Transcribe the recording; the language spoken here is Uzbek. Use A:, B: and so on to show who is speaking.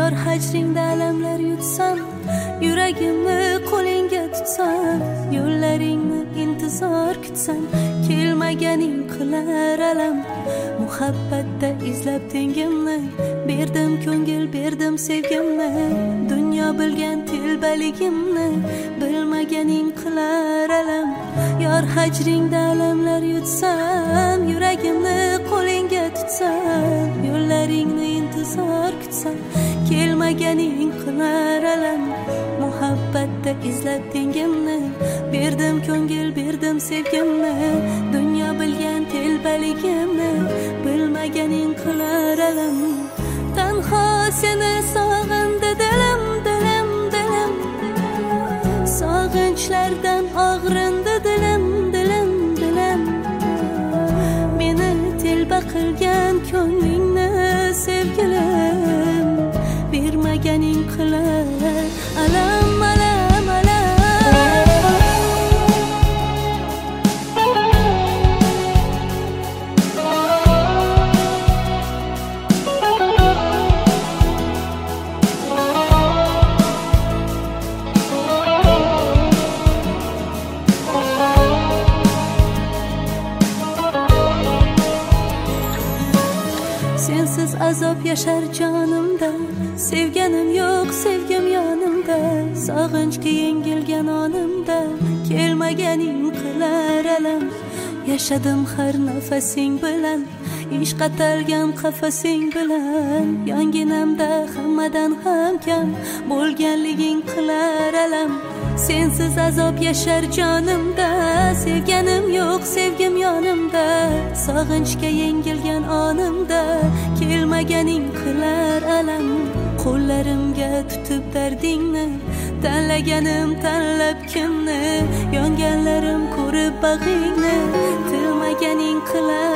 A: yor hajringda alamlar yutsam, yuragimni qo'lingga tutsam, yo'llaringni intizor kutsam, kelmaganing qilar alam. Muhabbatda izlab tengimni, berdim ko'ngil, berdim sevgimni, dunyo bilgan telbaligimni, bilmaganing qilar alam. Yor hajringda alamlar yutsam, yuragimni qo'lingga tutsam, yo'llaringni intizor kutsam, kelmaganing qilar alam. Muhabbatda izlab tengimni, berdim ko'ngil, berdim sevgimni, dunyo bilgan telbaligimni, bilmaganing qilar alam. Tanho seni sog'indi dilim, dilim, dilim, sog'inchlardan og'rindi dilim, dilim, dilim. Meni telba qilgan ko'nglingni sevgilim, bermaganing qilar alam, alam, alam. Sensiz azob yashar jonimda, sevganim yo'q, sevgim yonimda, sog'inchga yengilgan onimda, kelmaganing qilar alam. Yashadim har nafasing bilan, ishq atalgan qafasing bilan, yonginamda hammadan ham kam bo'lganliging qilar alam. Sensiz azob yashar jonimda, sevganim yo'q, sevgim yonimda, sog'inchga yengilgan onimda, kelmaganing qilar alam. Qo'llarimga tutib dardingni, tanlaganim tanlab kimni, yonganlarim ko'rib bag'ingni, tilmaganing qilar